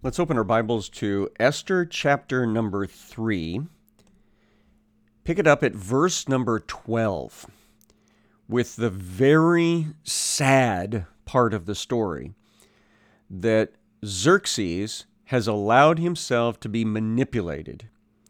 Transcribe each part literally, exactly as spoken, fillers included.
Let's open our Bibles to Esther chapter number three. Pick it up at verse number twelve with the very sad part of the story that Xerxes has allowed himself to be manipulated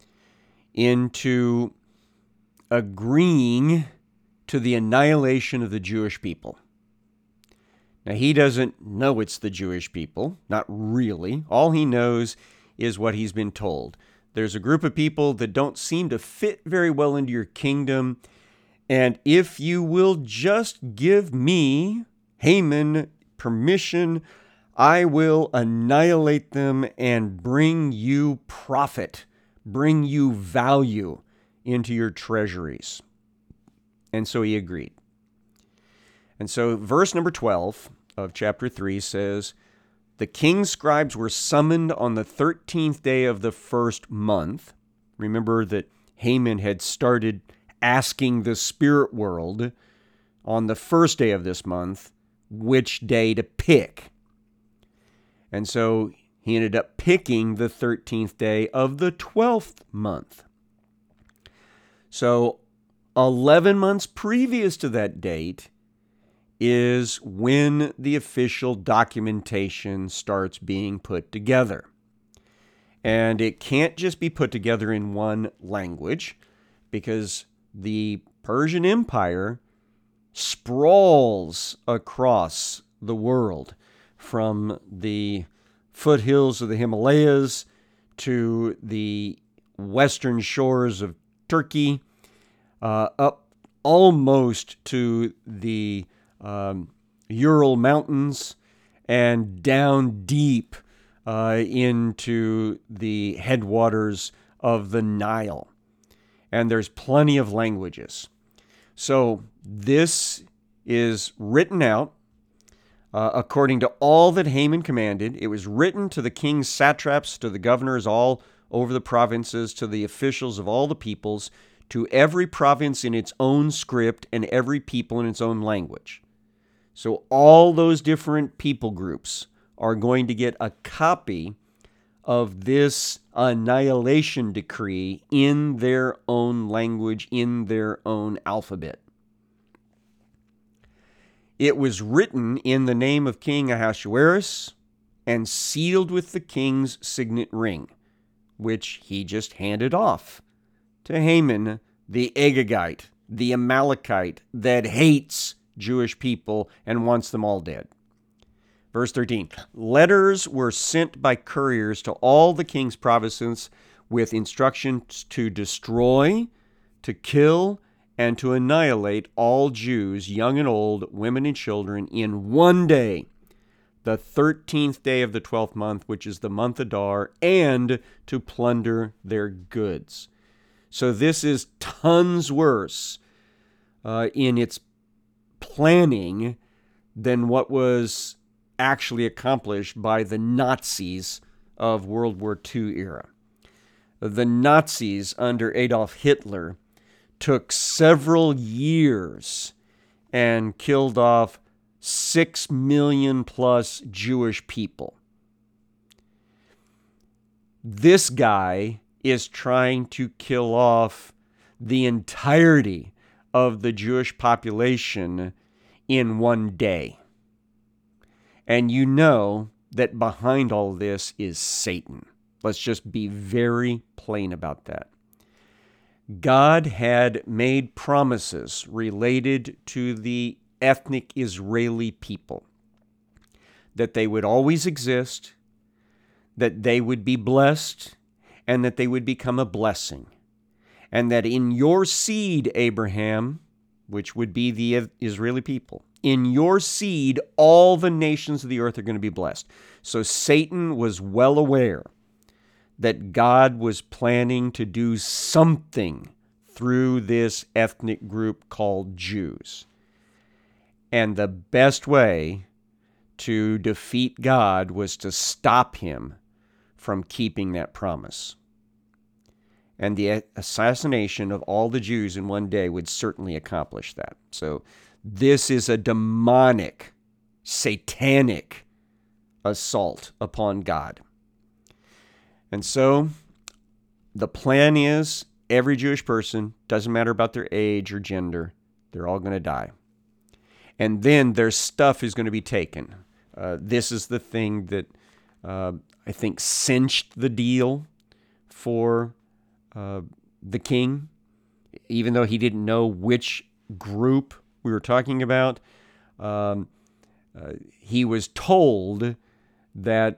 into agreeing to the annihilation of the Jewish people. Now, he doesn't know it's the Jewish people, not really. All he knows is what he's been told. There's a group of people that don't seem to fit very well into your kingdom, and if you will just give me, Haman, permission, I will annihilate them and bring you profit, bring you value into your treasuries. And so he agreed. And so verse number twelve of chapter three says, the king's scribes were summoned on the thirteenth day of the first month. Remember that Haman had started asking the spirit world on the first day of this month which day to pick. And so he ended up picking the thirteenth day of the twelfth month. So eleven months previous to that date is when the official documentation starts being put together. And it can't just be put together in one language, because the Persian Empire sprawls across the world from the foothills of the Himalayas to the western shores of Turkey, uh, up almost to the Um, Ural Mountains, and down deep uh, into the headwaters of the Nile. And there's plenty of languages. So this is written out uh, according to all that Haman commanded. It was written to the king's satraps, to the governors all over the provinces, to the officials of all the peoples, to every province in its own script and every people in its own language. So all those different people groups are going to get a copy of this annihilation decree in their own language, in their own alphabet. It was written in the name of King Ahasuerus and sealed with the king's signet ring, which he just handed off to Haman, the Agagite, the Amalekite that hates Jewish people and wants them all dead. Verse thirteen, letters were sent by couriers to all the king's provinces with instructions to destroy, to kill, and to annihilate all Jews, young and old, women and children, in one day, the thirteenth day of the twelfth month, which is the month Adar, and to plunder their goods. So this is tons worse uh, in its planning than what was actually accomplished by the Nazis of World War Two era. The Nazis under Adolf Hitler took several years and killed off six million plus Jewish people. This guy is trying to kill off the entirety of the Jewish population in one day. And you know that behind all this is Satan. Let's just be very plain about that. God had made promises related to the ethnic Israeli people, that they would always exist, that they would be blessed, and that they would become a blessing. And that in your seed, Abraham, which would be the Israeli people, in your seed, all the nations of the earth are going to be blessed. So Satan was well aware that God was planning to do something through this ethnic group called Jews. And the best way to defeat God was to stop him from keeping that promise. And the assassination of all the Jews in one day would certainly accomplish that. So this is a demonic, satanic assault upon God. And so the plan is every Jewish person, doesn't matter about their age or gender, they're all going to die. And then their stuff is going to be taken. Uh, this is the thing that uh, I think cinched the deal for uh, the king, even though he didn't know which group we were talking about. Um, uh, he was told that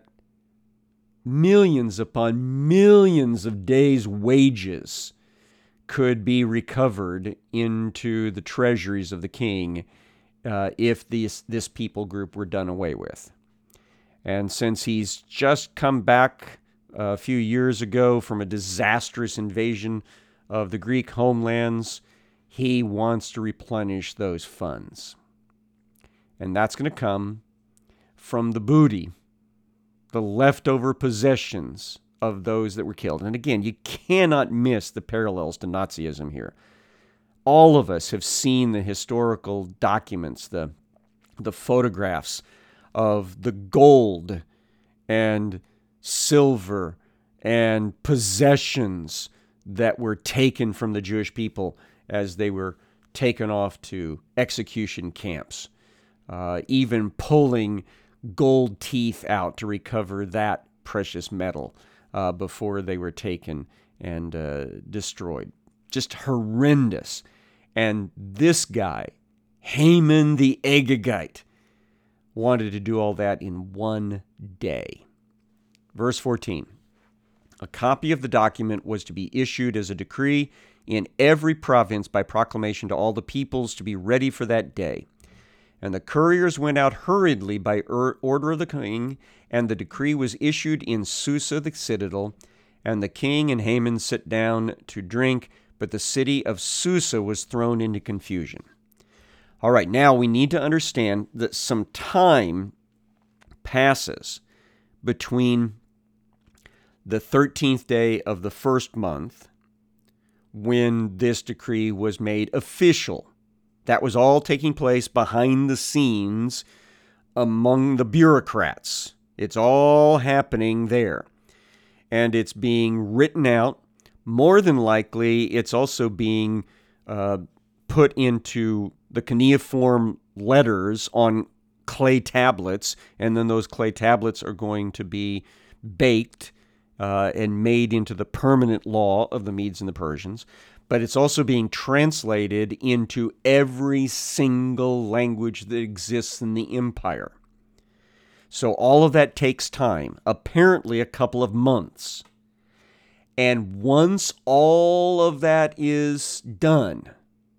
millions upon millions of days' wages could be recovered into the treasuries of the king uh, if this, this people group were done away with. And since he's just come back a few years ago from a disastrous invasion of the Greek homelands, he wants to replenish those funds. And that's going to come from the booty, the leftover possessions of those that were killed. And again, you cannot miss the parallels to Nazism here. All of us have seen the historical documents, the, the photographs of the gold and silver and possessions that were taken from the Jewish people as they were taken off to execution camps, uh, even pulling gold teeth out to recover that precious metal uh, before they were taken and uh, destroyed. Just horrendous. And this guy, Haman the Agagite, wanted to do all that in one day. Verse fourteen. A copy of the document was to be issued as a decree in every province by proclamation to all the peoples to be ready for that day. And the couriers went out hurriedly by order of the king, and the decree was issued in Susa the citadel. And the king and Haman sat down to drink, but the city of Susa was thrown into confusion. All right, now we need to understand that some time passes between the thirteenth day of the first month, when this decree was made official. That was all taking place behind the scenes among the bureaucrats. It's all happening there. And it's being written out. More than likely, it's also being uh, put into the cuneiform letters on clay tablets, and then those clay tablets are going to be baked uh, and made into the permanent law of the Medes and the Persians. But it's also being translated into every single language that exists in the empire. So all of that takes time, apparently a couple of months. And once all of that is done,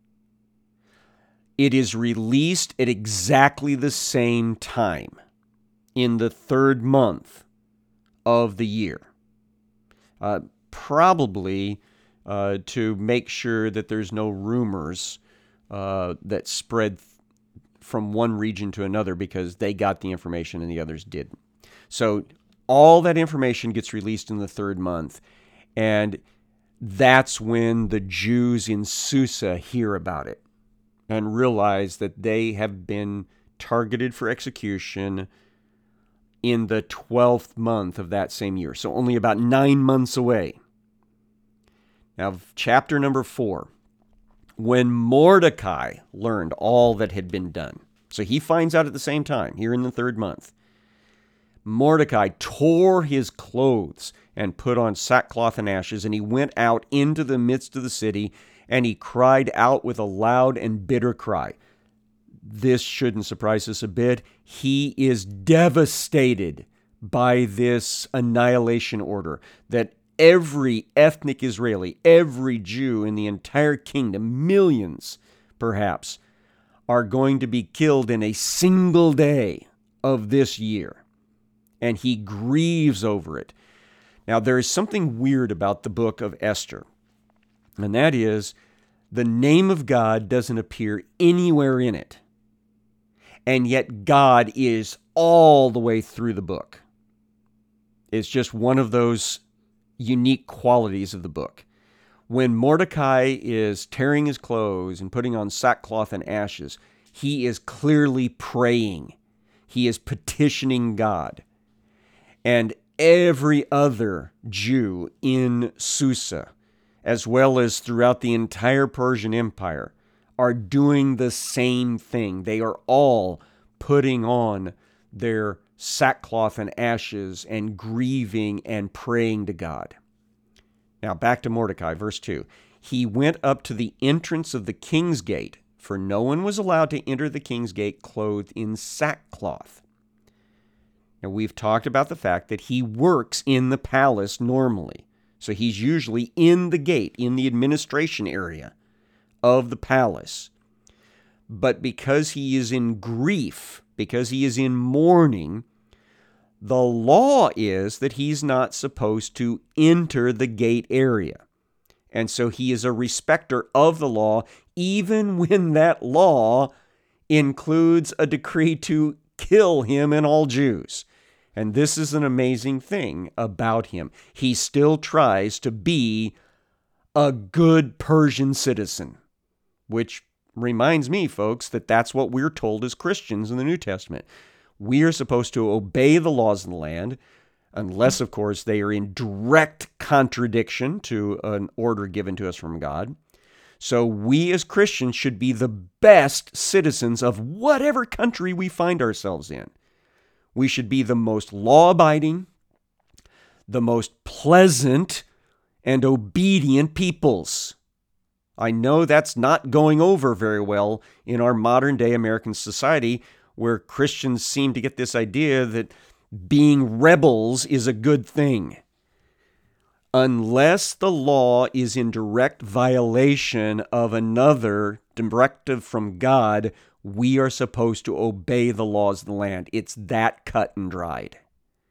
it is released at exactly the same time in the third month of the year. Uh, probably uh, to make sure that there's no rumors uh, that spread from one region to another because they got the information and the others didn't. So all that information gets released in the third month, and that's when the Jews in Susa hear about it and realize that they have been targeted for execution in the twelfth month of that same year. So only about nine months away. Now, chapter number four. When Mordecai learned all that had been done. So he finds out at the same time, here in the third month. Mordecai tore his clothes and put on sackcloth and ashes, and he went out into the midst of the city, and he cried out with a loud and bitter cry. This shouldn't surprise us a bit. He is devastated by this annihilation order that every ethnic Israeli, every Jew in the entire kingdom, millions perhaps, are going to be killed in a single day of this year. And he grieves over it. Now, there is something weird about the book of Esther, and that is the name of God doesn't appear anywhere in it. And yet God is all the way through the book. It's just one of those unique qualities of the book. When Mordecai is tearing his clothes and putting on sackcloth and ashes, he is clearly praying. He is petitioning God. And every other Jew in Susa, as well as throughout the entire Persian Empire, are doing the same thing. They are all putting on their sackcloth and ashes and grieving and praying to God. Now back to Mordecai, verse two. He went up to the entrance of the king's gate, for no one was allowed to enter the king's gate clothed in sackcloth. Now we've talked about the fact that he works in the palace normally. So he's usually in the gate, in the administration area of the palace. But because he is in grief, because he is in mourning, the law is that he's not supposed to enter the gate area. And so he is a respecter of the law, even when that law includes a decree to kill him and all Jews. And this is an amazing thing about him. He still tries to be a good Persian citizen, which reminds me, folks, that that's what we're told as Christians in the New Testament. We are supposed to obey the laws of the land, unless, of course, they are in direct contradiction to an order given to us from God. So we as Christians should be the best citizens of whatever country we find ourselves in. We should be the most law-abiding, the most pleasant, and obedient peoples. I know that's not going over very well in our modern-day American society, where Christians seem to get this idea that being rebels is a good thing. Unless the law is in direct violation of another directive from God, we are supposed to obey the laws of the land. It's that cut and dried.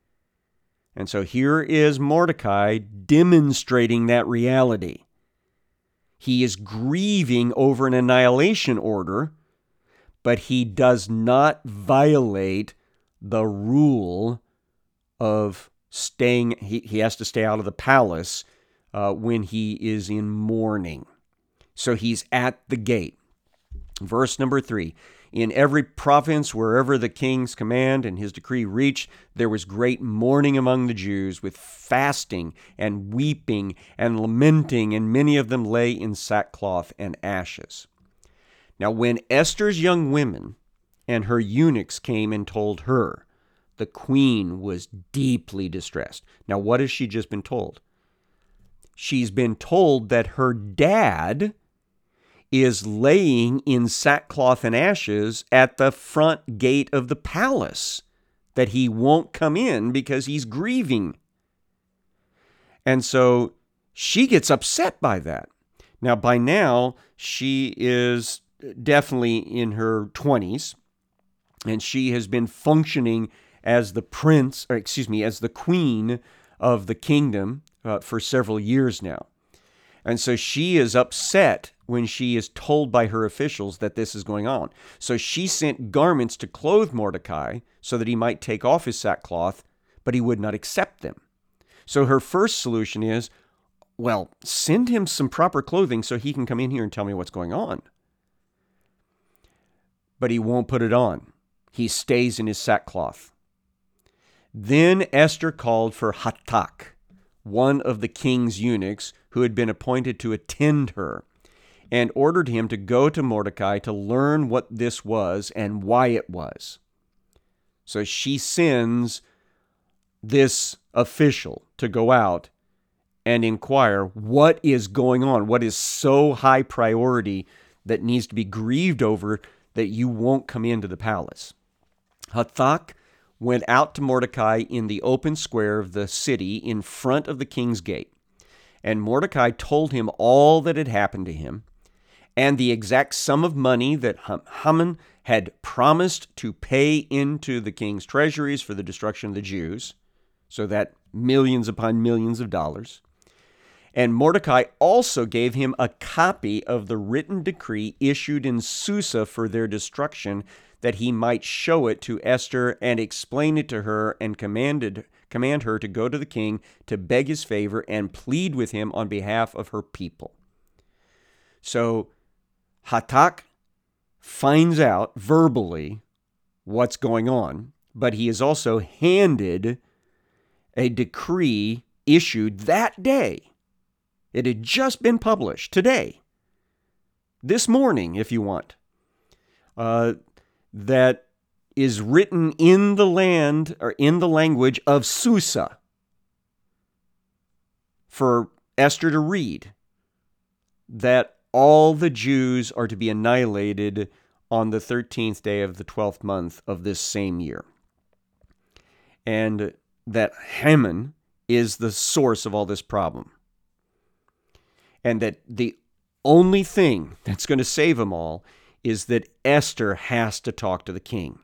And so here is Mordecai demonstrating that reality. He is grieving over an annihilation order, but he does not violate the rule of staying. He, he has to stay out of the palace uh, when he is in mourning. So he's at the gate. Verse number three. In every province, wherever the king's command and his decree reached, there was great mourning among the Jews, with fasting and weeping and lamenting, and many of them lay in sackcloth and ashes. Now, when Esther's young women and her eunuchs came and told her, the queen was deeply distressed. Now, what has she just been told? She's been told that her dad is laying in sackcloth and ashes at the front gate of the palace, that he won't come in because he's grieving. And so she gets upset by that. Now, by now, she is definitely in her twenties, and she has been functioning as the prince, or excuse me, as the queen of the kingdom uh, for several years now. And so she is upset when she is told by her officials that this is going on. So she sent garments to clothe Mordecai so that he might take off his sackcloth, but he would not accept them. So her first solution is, well, send him some proper clothing so he can come in here and tell me what's going on. But he won't put it on. He stays in his sackcloth. Then Esther called for Hatak, one of the king's eunuchs who had been appointed to attend her, and ordered him to go to Mordecai to learn what this was and why it was. So she sends this official to go out and inquire what is going on, what is so high priority that needs to be grieved over that you won't come into the palace. Hathach went out to Mordecai in the open square of the city in front of the king's gate. And Mordecai told him all that had happened to him, and the exact sum of money that Haman had promised to pay into the king's treasuries for the destruction of the Jews, so that millions upon millions of dollars. And Mordecai also gave him a copy of the written decree issued in Susa for their destruction, that he might show it to Esther and explain it to her, and commanded command her to go to the king to beg his favor and plead with him on behalf of her people. So Hathach finds out verbally what's going on, but he is also handed a decree issued that day. It had just been published today, this morning, if you want, uh, that is written in the land or in the language of Susa for Esther to read, that all the Jews are to be annihilated on the thirteenth day of the twelfth month of this same year. And that Haman is the source of all this problem. And that the only thing that's going to save them all is that Esther has to talk to the king.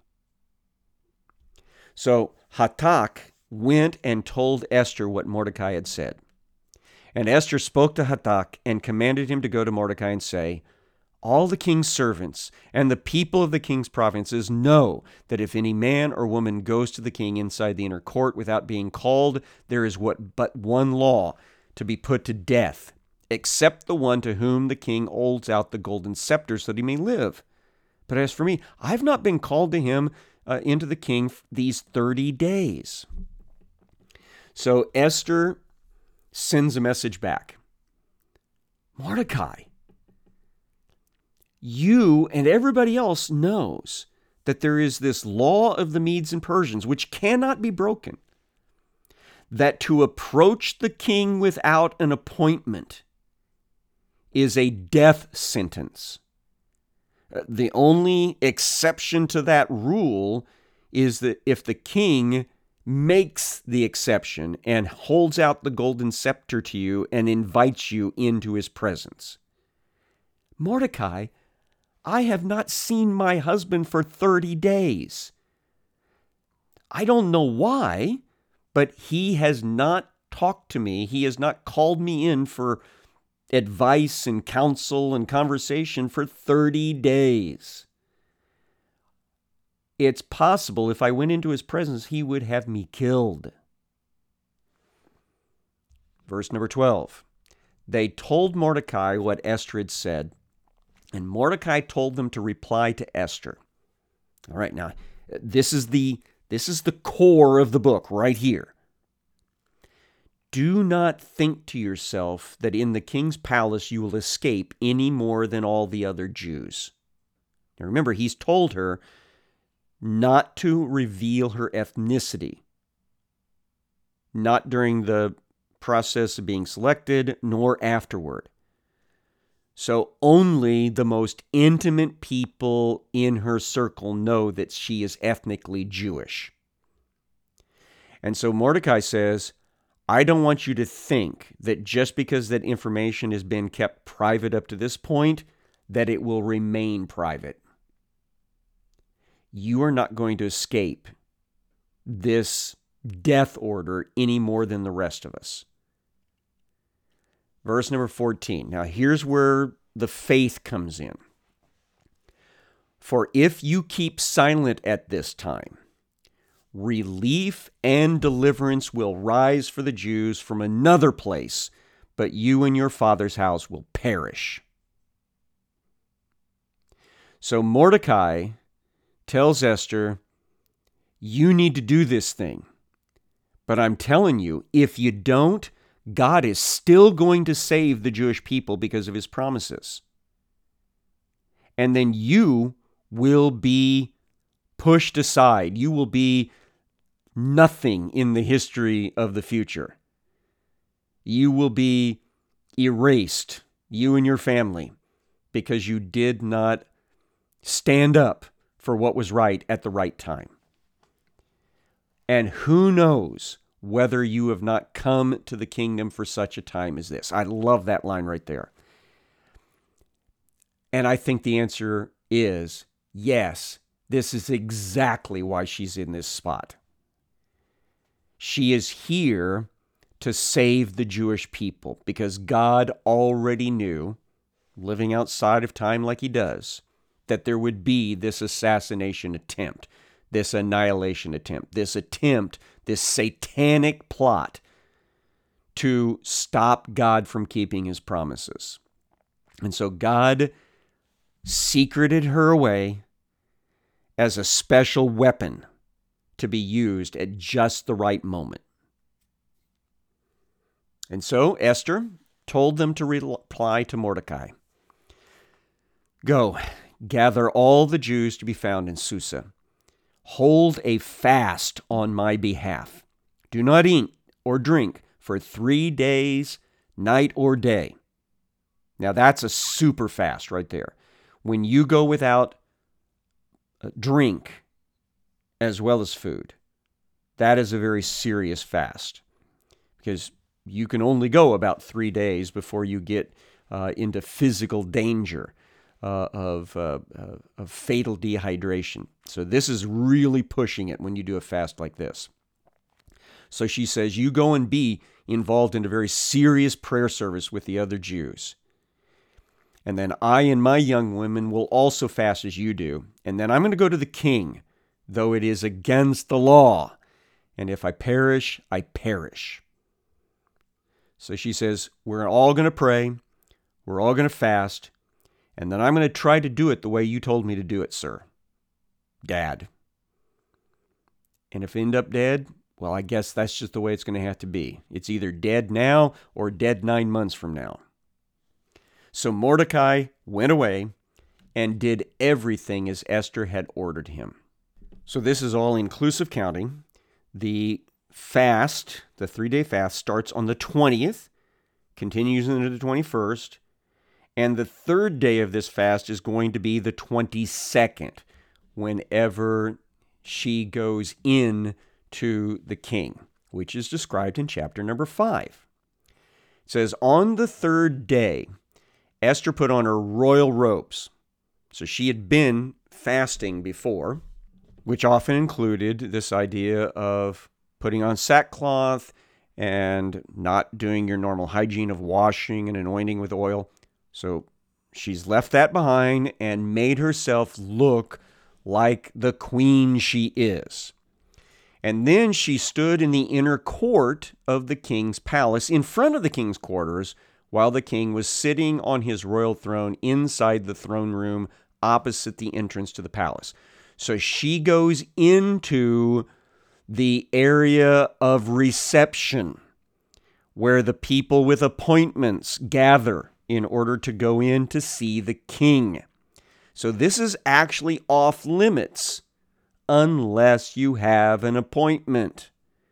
So Hatak went and told Esther what Mordecai had said. And Esther spoke to Hatak and commanded him to go to Mordecai and say, all the king's servants and the people of the king's provinces know that if any man or woman goes to the king inside the inner court without being called, there is what but one law, to be put to death, except the one to whom the king holds out the golden scepter so that he may live. But as for me, I've not been called to him uh, into the king these thirty days. So Esther sends a message back. Mordecai, you and everybody else knows that there is this law of the Medes and Persians, which cannot be broken, that to approach the king without an appointment is a death sentence. The only exception to that rule is that if the king makes the exception and holds out the golden scepter to you and invites you into his presence. Mordecai, I have not seen my husband for thirty days. I don't know why, but he has not talked to me. He has not called me in for advice and counsel and conversation for thirty days. It's possible if I went into his presence, he would have me killed. Verse number twelve. They told Mordecai what Esther had said, and Mordecai told them to reply to Esther. All right, now, this is the, this is the core of the book right here. Do not think to yourself that in the king's palace you will escape any more than all the other Jews. Now remember, he's told her not to reveal her ethnicity, not during the process of being selected, nor afterward. So only the most intimate people in her circle know that she is ethnically Jewish. And so Mordecai says, I don't want you to think that just because that information has been kept private up to this point, that it will remain private. You are not going to escape this death order any more than the rest of us. Verse number fourteen. Now here's where the faith comes in. For if you keep silent at this time, relief and deliverance will rise for the Jews from another place, but you and your father's house will perish. So Mordecai tells Esther, you need to do this thing. But I'm telling you, if you don't, God is still going to save the Jewish people because of his promises. And then you will be pushed aside. You will be nothing in the history of the future. You will be erased, you and your family, because you did not stand up for what was right at the right time. And who knows whether you have not come to the kingdom for such a time as this. I love that line right there. And I think the answer is yes, this is exactly why she's in this spot. She is here to save the Jewish people because God already knew, living outside of time like he does, that there would be this assassination attempt, this annihilation attempt, this attempt, this satanic plot to stop God from keeping his promises. And so God secreted her away as a special weapon to be used at just the right moment. And so Esther told them to reply to Mordecai, "Go, gather all the Jews to be found in Susa. Hold a fast on my behalf. Do not eat or drink for three days, night or day." Now that's a super fast right there. When you go without drink as well as food, that is a very serious fast, because you can only go about three days before you get uh, into physical danger uh, of, uh, uh, of fatal dehydration. So this is really pushing it when you do a fast like this. So she says, you go and be involved in a very serious prayer service with the other Jews. And then I and my young women will also fast as you do. And then I'm going to go to the king, though it is against the law. And if I perish, I perish. So she says, we're all going to pray. We're all going to fast. And then I'm going to try to do it the way you told me to do it, sir. Dad. And if I end up dead, well, I guess that's just the way it's going to have to be. It's either dead now or dead nine months from now. So Mordecai went away and did everything as Esther had ordered him. So this is all inclusive counting. The fast, the three-day fast, starts on the twentieth, continues into the twenty-first, and the third day of this fast is going to be the twenty-second, whenever she goes in to the king, which is described in chapter number five. It says, on the third day, Esther put on her royal robes. So she had been fasting before, which often included this idea of putting on sackcloth and not doing your normal hygiene of washing and anointing with oil. So she's left that behind and made herself look like the queen she is. And then she stood in the inner court of the king's palace in front of the king's quarters while the king was sitting on his royal throne inside the throne room opposite the entrance to the palace. So she goes into the area of reception where the people with appointments gather in order to go in to see the king. So this is actually off limits unless you have an appointment.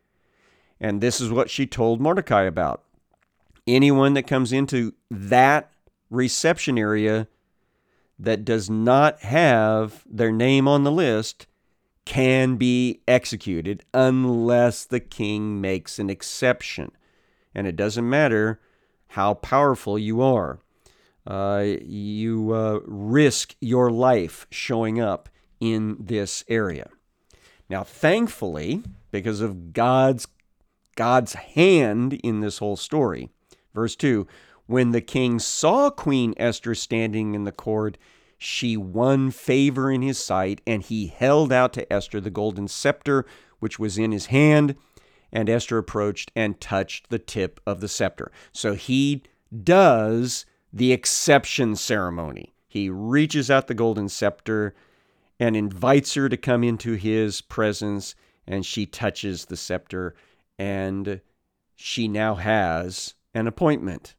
And this is what she told Mordecai about. Anyone that comes into that reception area that does not have their name on the list can be executed unless the king makes an exception. And it doesn't matter how powerful you are. Uh, you uh, risk your life showing up in this area. Now, thankfully, because of God's God's hand in this whole story, verse two, when the king saw Queen Esther standing in the court, she won favor in his sight, and he held out to Esther the golden scepter which was in his hand, and Esther approached and touched the tip of the scepter. So he does the exception ceremony. He reaches out the golden scepter and invites her to come into his presence, and she touches the scepter, and she now has an appointment.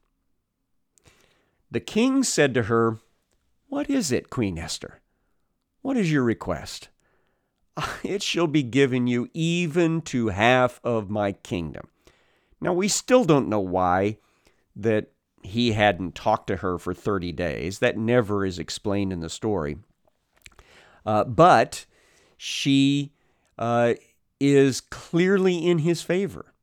The king said to her, "What is it, Queen Esther? What is your request?" "It shall be given you even to half of my kingdom." Now, we still don't know why that he hadn't talked to her for thirty days. That never is explained in the story. Uh, but she uh, is clearly in his favor.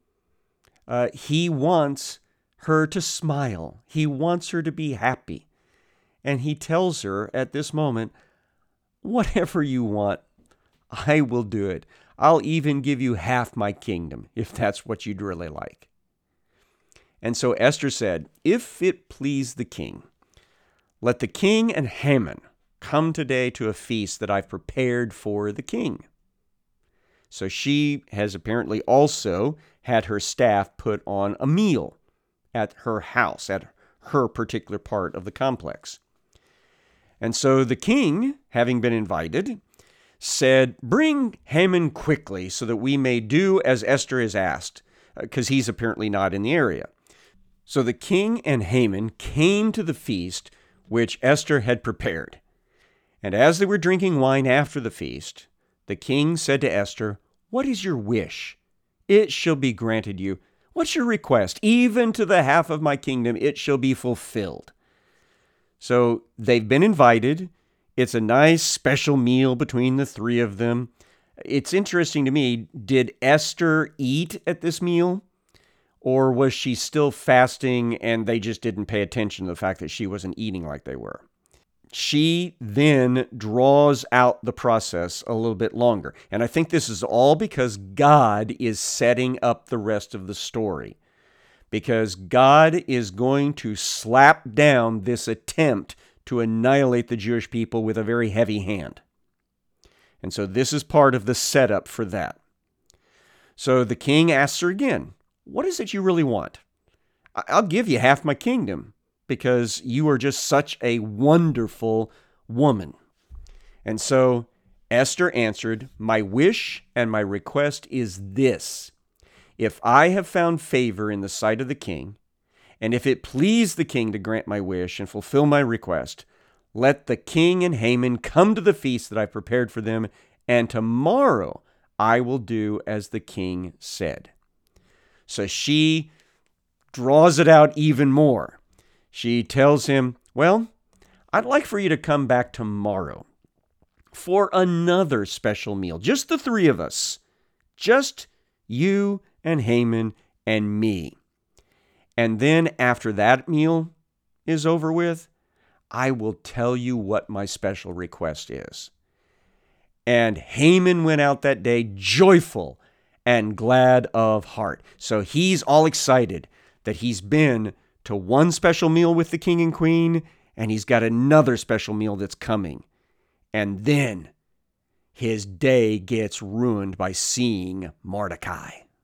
Uh, he wants her to smile. He wants her to be happy. And he tells her at this moment, whatever you want, I will do it. I'll even give you half my kingdom, if that's what you'd really like. And so Esther said, "If it please the king, let the king and Haman come today to a feast that I've prepared for the king." So she has apparently also had her staff put on a meal at her house, at her particular part of the complex. And so the king, having been invited, said, "Bring Haman quickly so that we may do as Esther has asked. because he's apparently not in the area. So the king and Haman came to the feast which Esther had prepared. And as they were drinking wine after the feast, the king said to Esther, "What is your wish? It shall be granted you. What's your request? Even to the half of my kingdom, it shall be fulfilled." So they've been invited. It's a nice special meal between the three of them. It's interesting to me, did Esther eat at this meal? Or was she still fasting and they just didn't pay attention to the fact that she wasn't eating like they were? She then draws out the process a little bit longer. And I think this is all because God is setting up the rest of the story. Because God is going to slap down this attempt to annihilate the Jewish people with a very heavy hand. And so this is part of the setup for that. So the king asks her again, "What is it you really want? I'll give you half my kingdom because you are just such a wonderful woman." And so Esther answered, "My wish and my request is this. If I have found favor in the sight of the king, and if it please the king to grant my wish and fulfill my request, let the king and Haman come to the feast that I prepared for them, and tomorrow I will do as the king said." So she draws it out even more. She tells him, "Well, I'd like for you to come back tomorrow for another special meal. Just the three of us. Just you and Haman and me. And then after that meal is over with, I will tell you what my special request is." And Haman went out that day joyful and glad of heart. So he's all excited that he's been to one special meal with the king and queen, and he's got another special meal that's coming. And then his day gets ruined by seeing Mordecai.